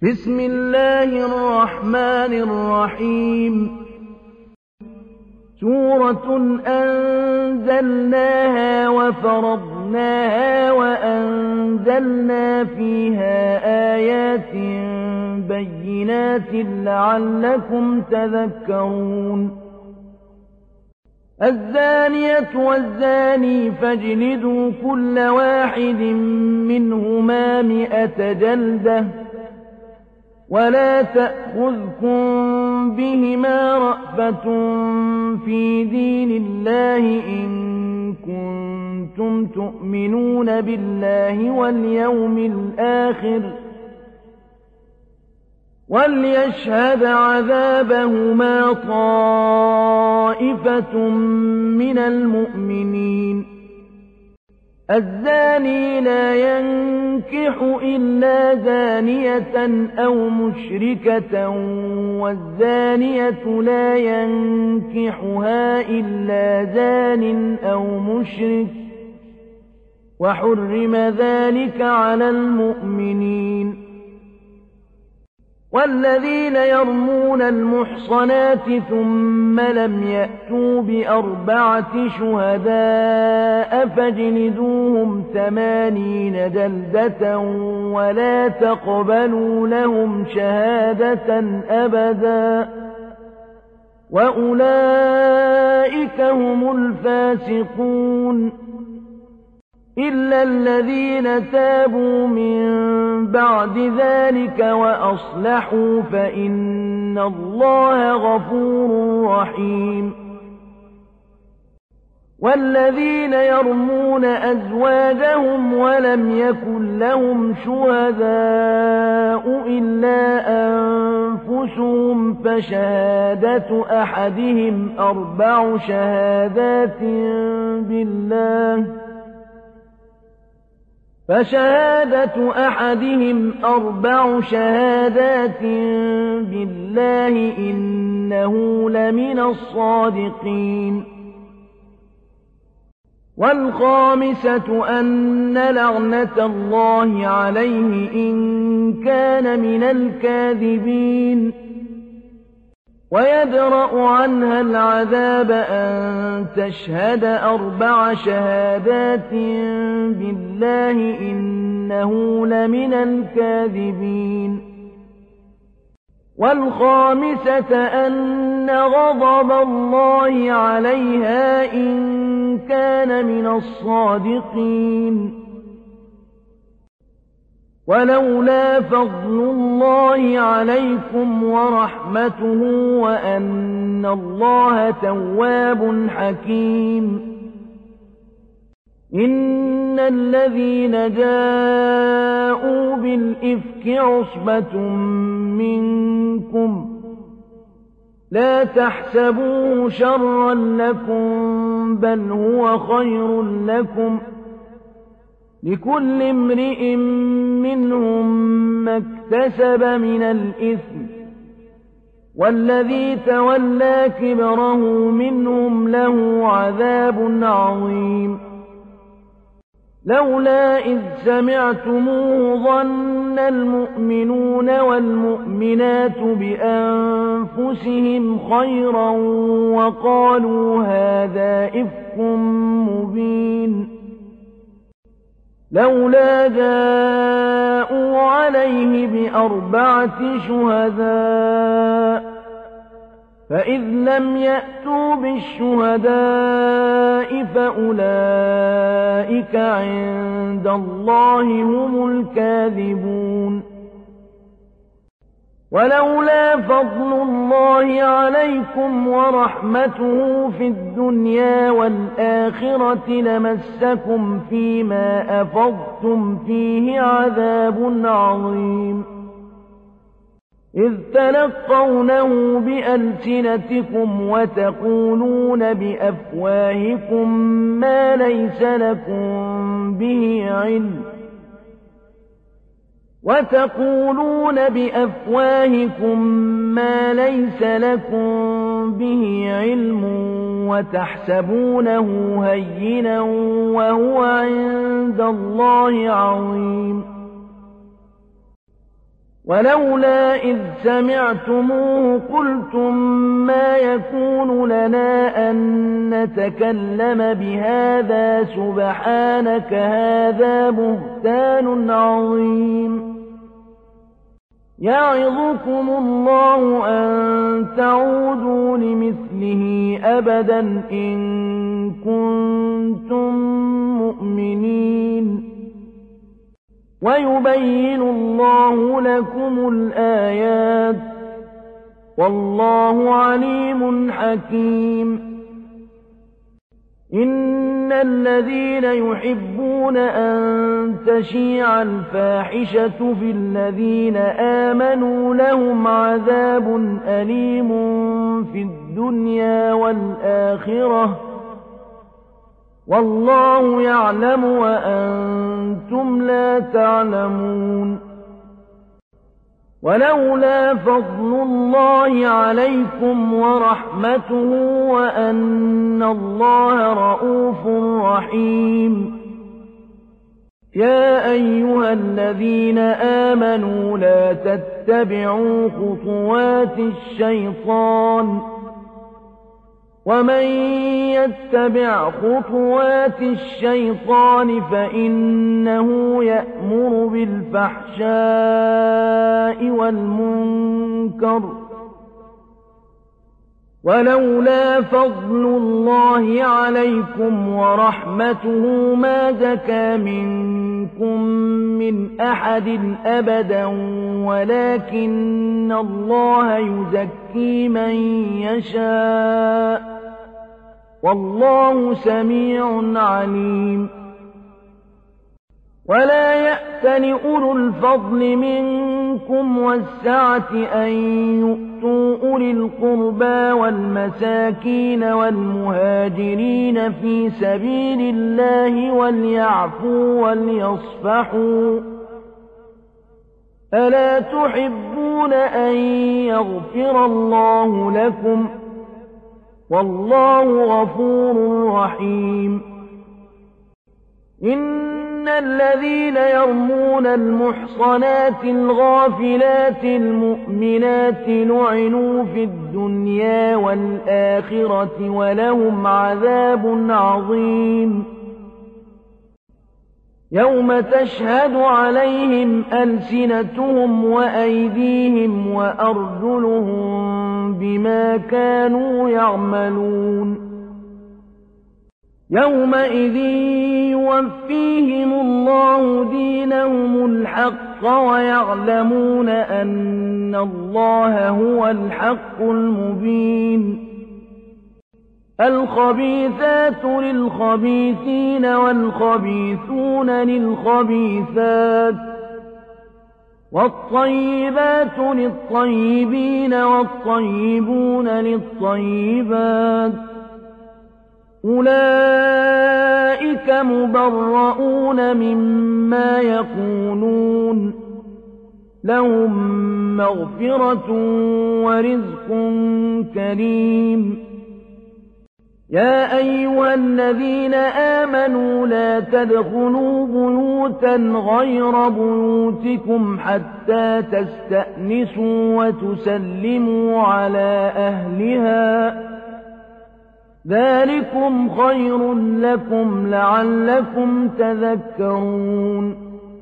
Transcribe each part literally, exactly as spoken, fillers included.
بسم الله الرحمن الرحيم سورة أنزلناها وفرضناها وأنزلنا فيها آيات بينات لعلكم تذكرون الزانية والزاني فاجلدوا كل واحد منهما مئة جلدة ولا تأخذكم بهما رأفة في دين الله إن كنتم تؤمنون بالله واليوم الآخر وليشهد عذابهما طائفة من المؤمنين الزاني لا ينكح إلا زانية أو مشركة والزانية لا ينكحها إلا زان أو مشرك وحرم ذلك على المؤمنين والذين يرمون المحصنات ثم لم يأتوا بأربعة شهداء فاجلدوهم ثمانين جلدة ولا تقبلوا لهم شهادة أبدا وأولئك هم الفاسقون إلا الذين تابوا من بعد ذلك وأصلحوا فإن الله غفور رحيم والذين يرمون أزواجهم ولم يكن لهم شهداء إلا أنفسهم فشهادة أحدهم أربع شهادات بالله فشهادة أحدهم أربع شهادات بالله إنه لمن الصادقين والخامسة أن لعنة الله عليه إن كان من الكاذبين ويدرأ عنها العذاب أن تشهد أربع شهادات بالله إنه لمن الكاذبين والخامسة أن غضب الله عليها إن كان من الصادقين ولولا فضل الله عليكم ورحمته وأن الله تواب حكيم إن الذين جاءوا بالإفك عصبة منكم لا تحسبوه شرا لكم بل هو خير لكم لكل امرئ منهم ما اكتسب من الإثم والذي تولى كبره منهم له عذاب عظيم لولا إذ سمعتموه ظن المؤمنون والمؤمنات بأنفسهم خيرا وقالوا هذا إفك مبين لولا جاءوا عليه بأربعة شهداء فإذ لم يأتوا بالشهداء فأولئك عند الله هم الكاذبون ولولا فضل الله عليكم ورحمته في الدنيا والآخرة لمسكم فيما أفضتم فيه عذاب عظيم إذ تلقونه بألسنتكم وتقولون بأفواهكم ما ليس لكم به علم وتقولون بأفواهكم ما ليس لكم به علم وتحسبونه هينا وهو عند الله عظيم ولولا إذ سمعتموه قلتم ما يكون لنا أن نتكلم بهذا سبحانك هذا بهتان عظيم يعظكم الله أن تعودوا لمثله أبدا إن كنتم مؤمنين ويبين الله لكم الآيات والله عليم حكيم إن الذين يحبون أن تشيع الفاحشة في الذين آمنوا لهم عذاب أليم في الدنيا والآخرة والله يعلم وأنتم لا تعلمون ولولا فضل الله عليكم ورحمته وأن الله رءوف رحيم يا أيها الذين آمنوا لا تتبعوا خطوات الشيطان ومن يتبع خطوات الشيطان فإنه يأمر بالفحشاء والمنكر ولولا فضل الله عليكم ورحمته ما زكى منكم من أحد أبدا ولكن الله يزكي من يشاء والله سميع عليم ولا يأتل أولو الفضل منكم والسعة أن يؤتوا أولي القربى والمساكين والمهاجرين في سبيل الله وليعفوا وليصفحوا ألا تحبون أن يغفر الله لكم والله غفور رحيم إن الذين يرمون المحصنات الغافلات المؤمنات لعنوا في الدنيا والآخرة ولهم عذاب عظيم يوم تشهد عليهم ألسنتهم وأيديهم وأرجلهم بما كانوا يعملون يومئذ يوفيهم الله دينهم الحق ويعلمون أن الله هو الحق المبين الخبيثات للخبيثين والخبيثون للخبيثات والطيبات للطيبين والطيبون للطيبات أولئك مبرؤون مما يقولون لهم مغفرة ورزق كريم يا أيها الذين آمنوا لا تدخلوا بيوتا غير بيوتكم حتى تستأنسوا وتسلموا على أهلها ذلكم خير لكم لعلكم تذكرون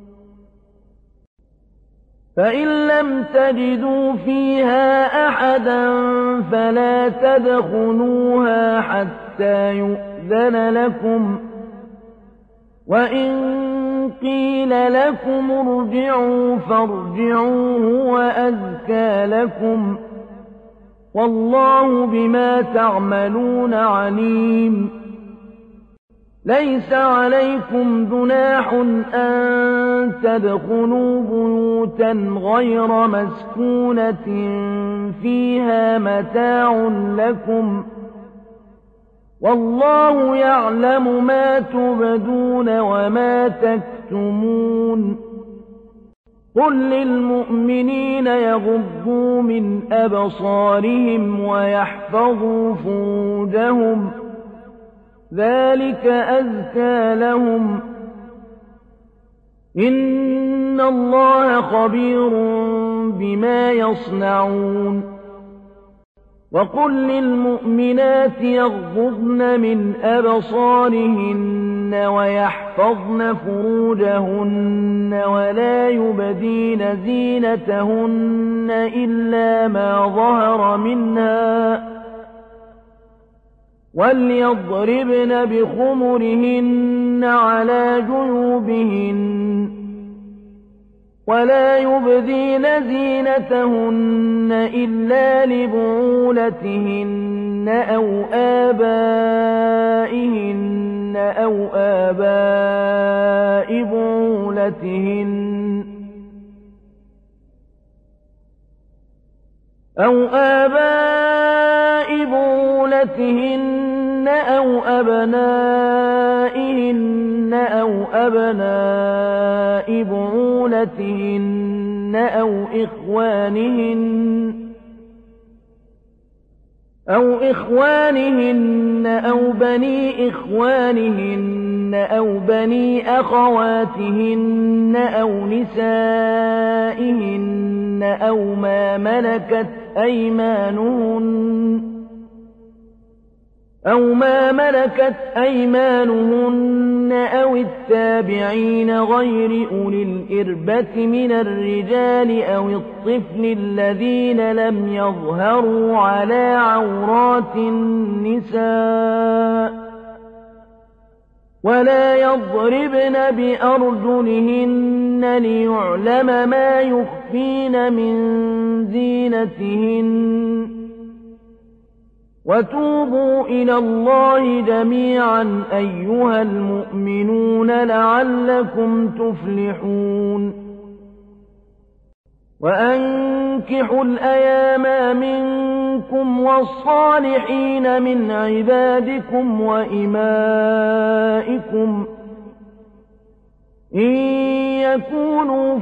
فإن لم تجدوا فيها أحدا فلا تدخلوها حتى يؤذن لكم وإن قيل لكم ارجعوا فارجعوا هو أزكى لكم والله بما تعملون عليم ليس عليكم جناح أن تدخلوا بيوتا غير مسكونة فيها متاع لكم والله يعلم ما تبدون وما تكتمون قل للمؤمنين يغضوا من أبصارهم ويحفظوا فروجهم ذلك أزكى لهم إن الله خبير بما يصنعون وقل للمؤمنات يغضضن من أبصارهن ويحفظن فروجهن ولا يبدين زينتهن إلا ما ظهر منها وليضربن بخمرهن على جيوبهن ولا يبدين زينتهن إلا لبعولتهن أو آبائهن أو آباء بعولتهن أو آباء بعولتهن أو أبنائهن أو أبناء بعولتهن أو إخوانهن أو إخوانهن أو بني إخوانهن أو بني أخواتهن أو نسائهن أو ما ملكت أيمانهن أو ما ملكت أيمانهن أو التابعين غير أولي الإربة من الرجال أو الطفل الذين لم يظهروا على عورات النساء ولا يضربن بأرجلهن ليعلم ما يخفين من زينتهن وتوبوا إلى الله جميعا أيها المؤمنون لعلكم تفلحون وأنكحوا الأيام منكم والصالحين من عبادكم وإمائكم إن يكونوا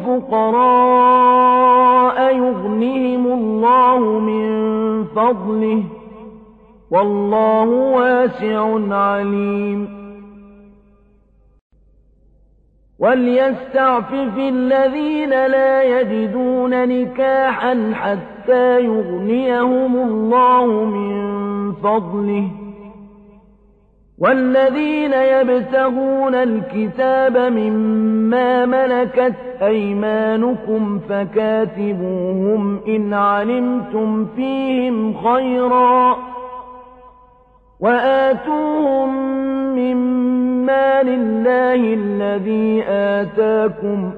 فقراء يغنهم الله من فضله والله واسع عليم وليستعفف الذين لا يجدون نكاحا حتى يغنيهم الله من فضله والذين يبتغون الكتاب مما ملكت أيمانكم فكاتبوهم إن علمتم فيهم خيرا وآتوهم مما لله الذي آتاكم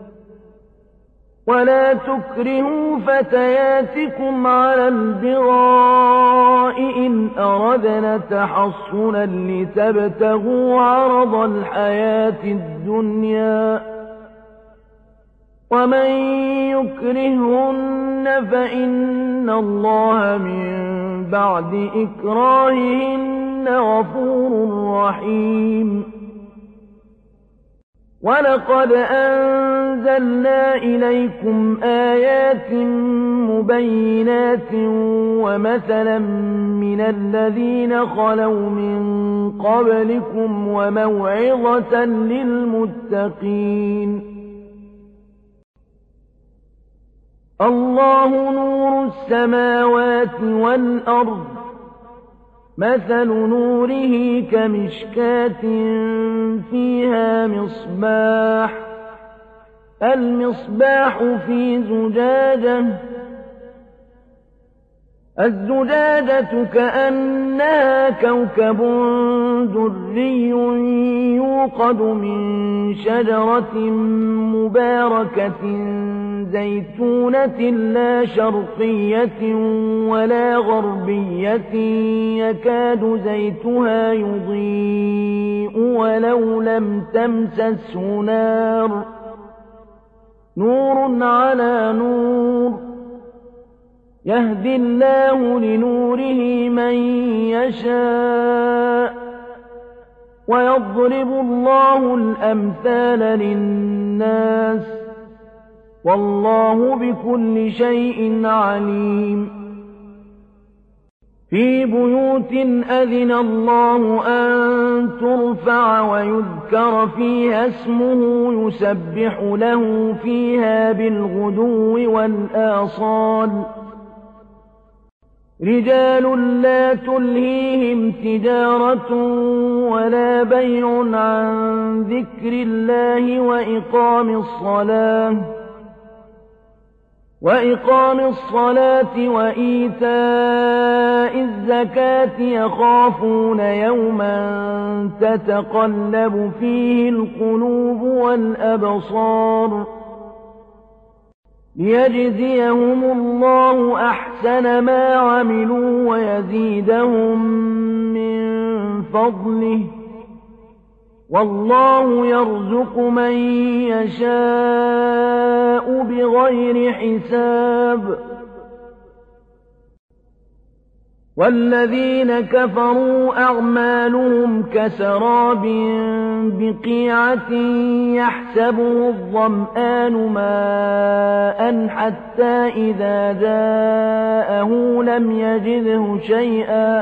ولا تكرهوا فتياتكم على البغاء إن أردنا تحصنا لتبتغوا عرض الحياة الدنيا ومن يكرهن فإن الله من بعد إكراههن غفور رحيم ولقد أنزلنا إليكم آيات مبينات ومثلا من الذين خلوا من قبلكم وموعظة للمتقين الله نور السماوات والأرض مثل نوره كمشكاة فيها مصباح المصباح في زجاجة الزجاجة كأنها كوكب دري يوقد من شجرة مباركة زيتونة لا شرقية ولا غربية يكاد زيتها يضيء ولو لم تمسسه نار نور على نور يهدي الله لنوره من يشاء ويضرب الله الأمثال للناس والله بكل شيء عليم في بيوت أذن الله أن ترفع ويذكر فيها اسمه يسبح له فيها بالغدو والآصال رجال لا تلهيهم تجارة ولا بيع عن ذكر الله وإقام الصلاة وإقام الصلاة وإيتاء الزكاة يخافون يوما تتقلب فيه القلوب والأبصار ليجزيهم الله أحسن ما عملوا ويزيدهم من فضله والله يرزق من يشاء بغير حساب والذين كفروا أعمالهم كسراب بقيعة يحسبه الظمآن ماء حتى إذا جاءه لم يجده شيئا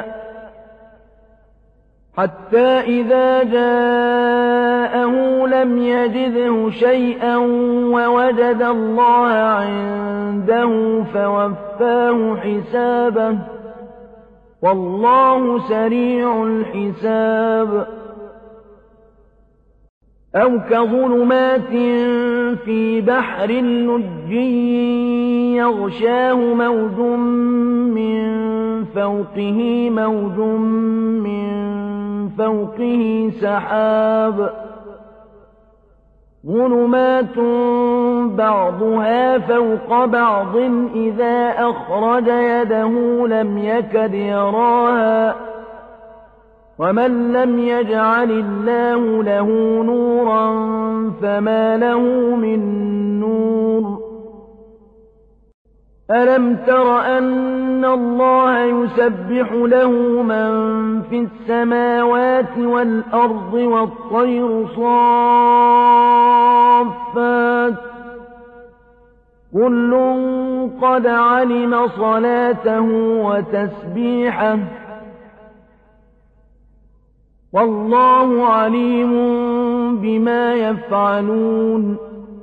حتى إذا جاءه لم يجده شيئا ووجد الله عنده فوفاه حسابه والله سريع الحساب أو كظلمات في بحر لجي يغشاه موج من فوقه موج من فوقه سحاب ظلمات بعضها فوق بعض إذا أخرج يده لم يكد يراها ومن لم يجعل الله له نورا فما له من نور ألم تر أن الله يسبح له من في السماوات والأرض والطير صافات كل قد علم صلاته وتسبيحه والله عليم بما يفعلون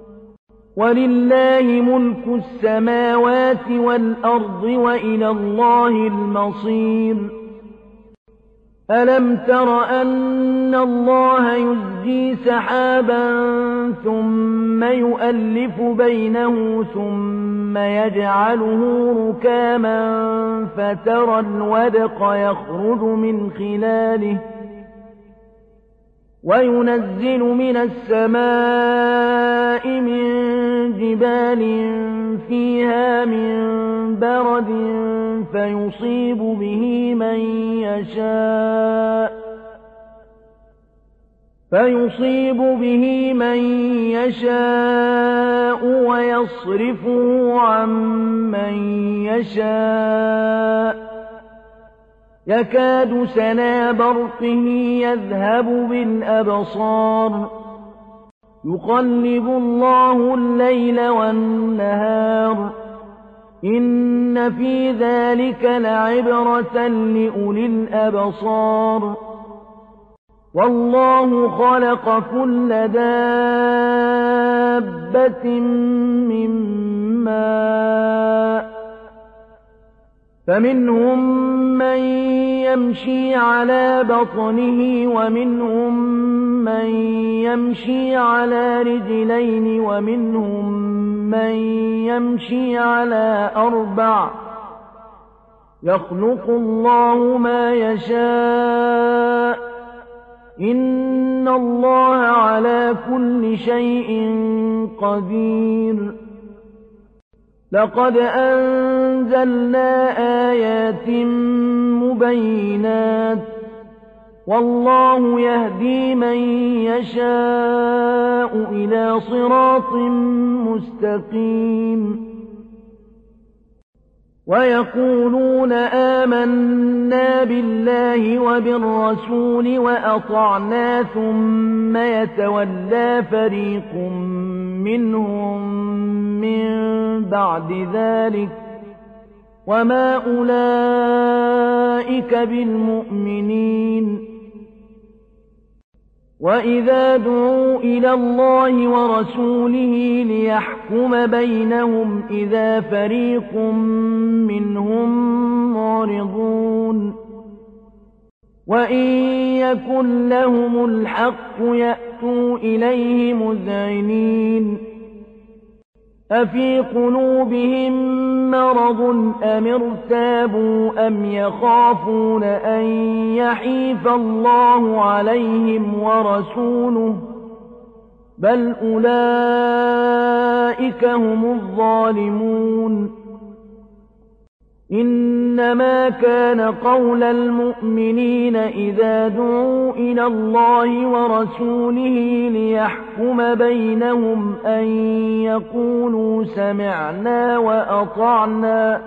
ولله ملك السماوات والأرض وإلى الله المصير ألم تر أن الله يزجي سحابا ثم يؤلف بينه ثم يجعله ركاما فترى الودق يخرج من خلاله وينزل من السماء من جبال فيها من برد فيصيب به من يشاء فيصيب به من يشاء ويصرفه عن من يشاء يكاد سنا برقه يذهب بالأبصار يقلب الله الليل والنهار إن في ذلك لعبرة لأولي الأبصار والله خلق كل دابة من ماء فمنهم من يمشي على بطنه ومنهم من يمشي على رجلين ومنهم من يمشي على أربع يخلق الله ما يشاء إن الله على كل شيء قدير لقد أنزلنا آيات مبينات والله يهدي من يشاء إلى صراط مستقيم ويقولون آمنا بالله وبالرسول وأطعنا ثم يتولى فريق منهم من بعد ذلك وما أولئك بالمؤمنين. وإذا دعوا إلى الله ورسوله ليحكم بينهم إذا فريق منهم معرضون. وإن يكن لهم الحق يأتوا إليه مذعنين. أفي قلوبهم مرض أم ارتابوا أم يخافون أن يحيف الله عليهم ورسوله بل أولئك هم الظالمون. إنما كان قول المؤمنين إذا دعوا إلى الله ورسوله ليحكم بينهم أن يقولوا سمعنا وأطعنا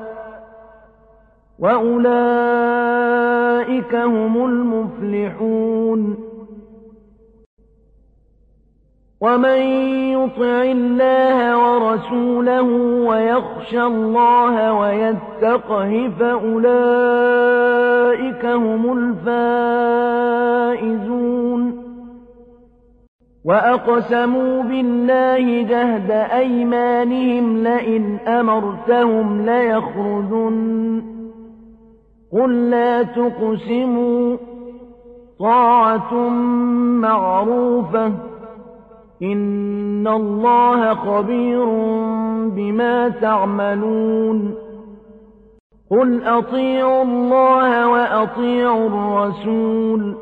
وأولئك هم المفلحون. ومن يطع الله ورسوله ويخشى الله ويتقه فأولئك هم الفائزون. وأقسموا بالله جهد أيمانهم لئن أمرتهم ليخرجن قل لا تقسموا طاعة معروفة إن الله خبير بما تعملون. قل أطيعوا الله وأطيعوا الرسول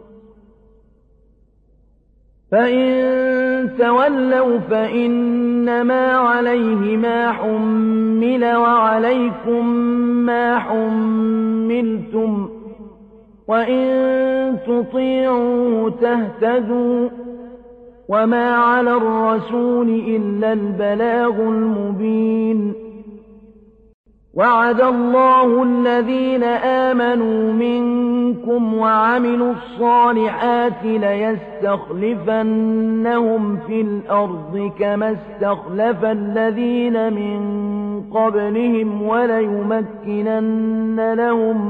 فإن تولوا فإنما عليه ما حمل وعليكم ما حملتم وإن تطيعوه تهتدوا وما على الرسول إلا البلاغ المبين. وعد الله الذين آمنوا منكم وعملوا الصالحات ليستخلفنهم في الأرض كما استخلف الذين من قبلهم وليمكنن لهم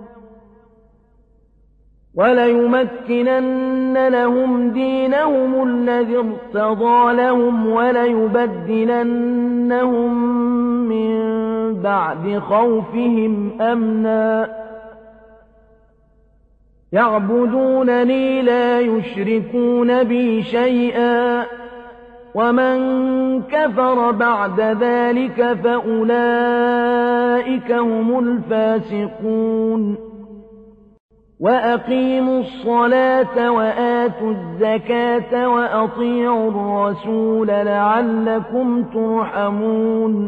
وليمكنن لهم دينهم الذي ارتضى لهم وليبدلنهم من بعد خوفهم أمنا يعبدونني لا يشركون بي شيئا ومن كفر بعد ذلك فأولئك هم الفاسقون. وأقيموا الصلاة وآتوا الزكاة وأطيعوا الرسول لعلكم ترحمون.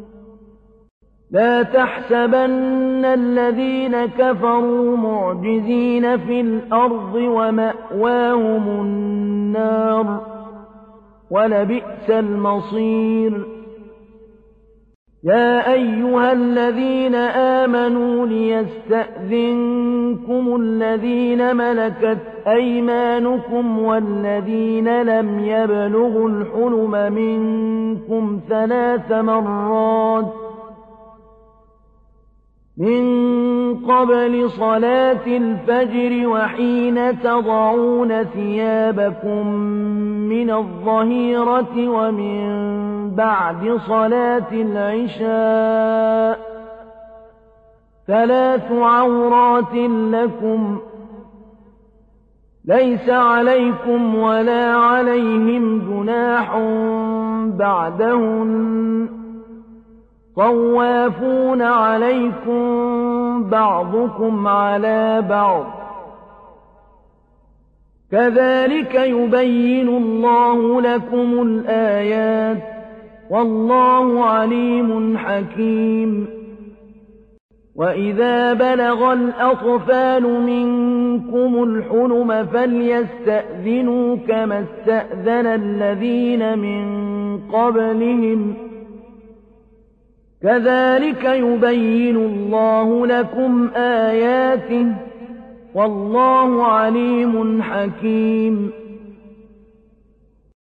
لا تحسبن الذين كفروا معجزين في الأرض ومأواهم النار ولبئس المصير. يا أيها الذين آمنوا ليستأذنكم الذين ملكت أيمانكم والذين لم يبلغوا الحلم منكم ثلاث مرات من قبل صلاة الفجر وحين تضعون ثيابكم من الظهيرة ومن بعد صلاة العشاء ثلاث عورات لكم ليس عليكم ولا عليهم جناح بعدهن طوافون عليكم بعضكم على بعض كذلك يبين الله لكم الآيات والله عليم حكيم. وإذا بلغ الأطفال منكم الحلم فليستأذنوا كما استأذن الذين من قبلهم كذلك يبين الله لكم آياته والله عليم حكيم.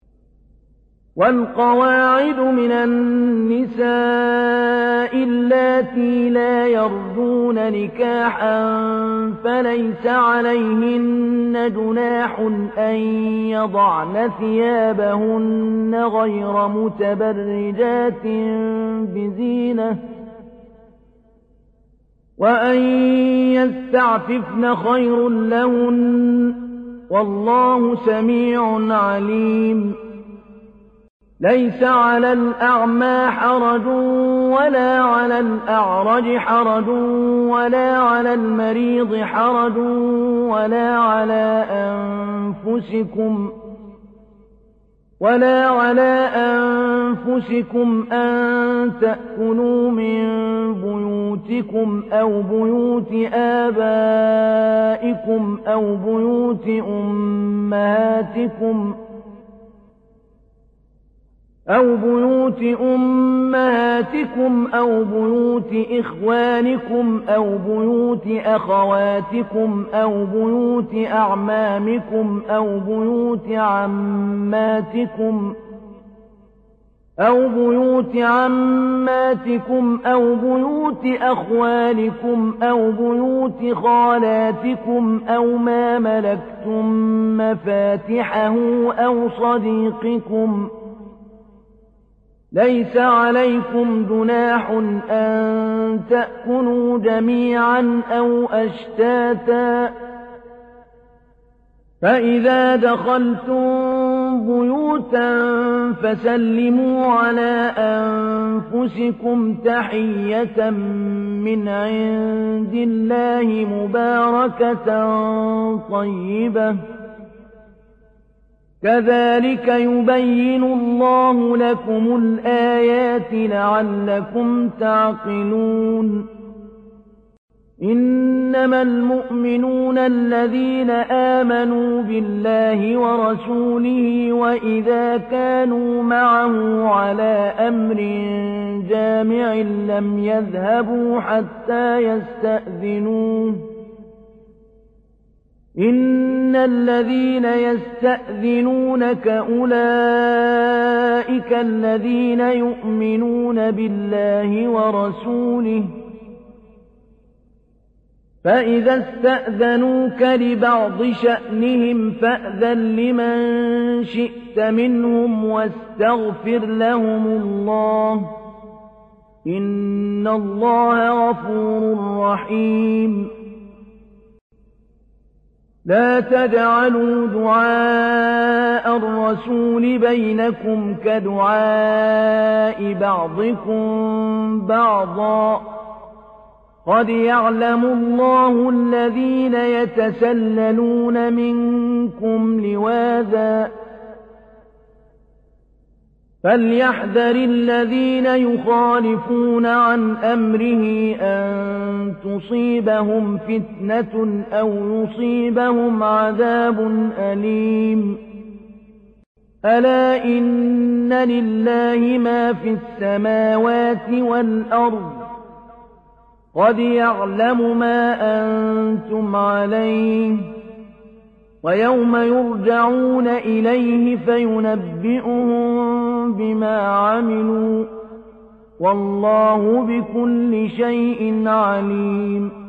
والقواعد من النساء اللاتي اللاتي لا يرجون نكاحا فليس عليهن جناح أن يضعن ثيابهن غير متبرجات بزينة وأن يستعففن خير لهن والله سميع عليم. ليس على الأعمى حرج ولا على الأعرج حرج ولا على المريض حرج ولا على أنفسكم ولا على أنفسكم أن تأكلوا من بيوتكم أو بيوت آبائكم أو بيوت أمهاتكم أو بيوت أمهاتكم أو بيوت إخوانكم أو بيوت أخواتكم أو بيوت أعمامكم أو بيوت عماتكم أو بيوت عماتكم أو بيوت أخوالكم أو بيوت خالاتكم أو ما ملكتم مفاتحه أو صديقكم. ليس عليكم جناح أن تأكلوا جميعا أو أشتاتا فإذا دخلتم بيوتا فسلموا على أنفسكم تحية من عند الله مباركة طيبة كذلك يبين الله لكم الآيات لعلكم تعقلون. إنما المؤمنون الذين آمنوا بالله ورسوله وإذا كانوا معه على أمر جامع لم يذهبوا حتى يستأذنوه. إن الذين يستأذنونك أولئك الذين يؤمنون بالله ورسوله فإذا استأذنوك لبعض شأنهم فأذن لمن شئت منهم واستغفر لهم الله إن الله غفور رحيم. لا تجعلوا دعاء الرسول بينكم كدعاء بعضكم بعضا قد يعلم الله الذين يتسللون منكم لواذا فليحذر الذين يخالفون عن أمره أن تصيبهم فتنة أو يصيبهم عذاب أليم. ألا إن لله ما في السماوات والأرض قد يعلم ما أنتم عليه ويوم يرجعون إليه فينبئهم بما عملوا والله بكل شيء عليم.